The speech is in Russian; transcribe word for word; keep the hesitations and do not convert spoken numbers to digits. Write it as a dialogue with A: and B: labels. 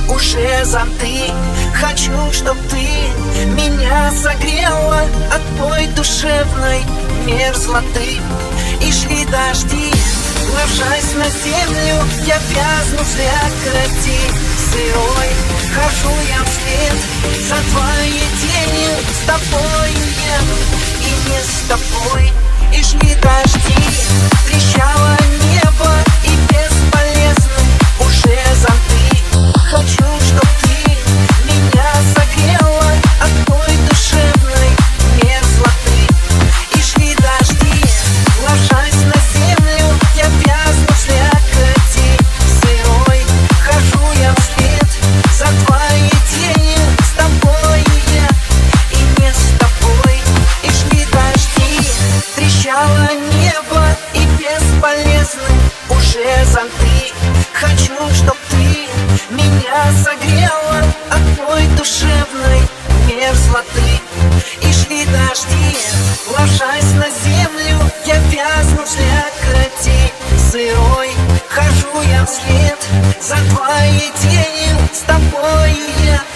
A: уже зонты. Хочу, чтоб ты меня согрела от твоей душевной мерзлоты. И шли дожди, ложась на землю, я вязну в слякоти сырой. Хожу я вслед за твоей тенью, с тобою я и не с тобой. И шли дожди, трещало небо, и бесполезны уже зонты. Хочу, чтоб ты меня согрела от той душевной мерзлоты. И шли дожди, ложась на землю, я вязну в слякоти сырой. Хожу я вслед за твоей тенью, с тобою я и не с тобой. И шли дожди, трещало небо, и бесполезны уже зонты. Хочу, чтоб ты меня согрела от твоей душевной мерзлоты. И шли дожди, ложась на землю, я вязну в слякоти сырой. Хожу я вслед за твоей тенью, с тобою я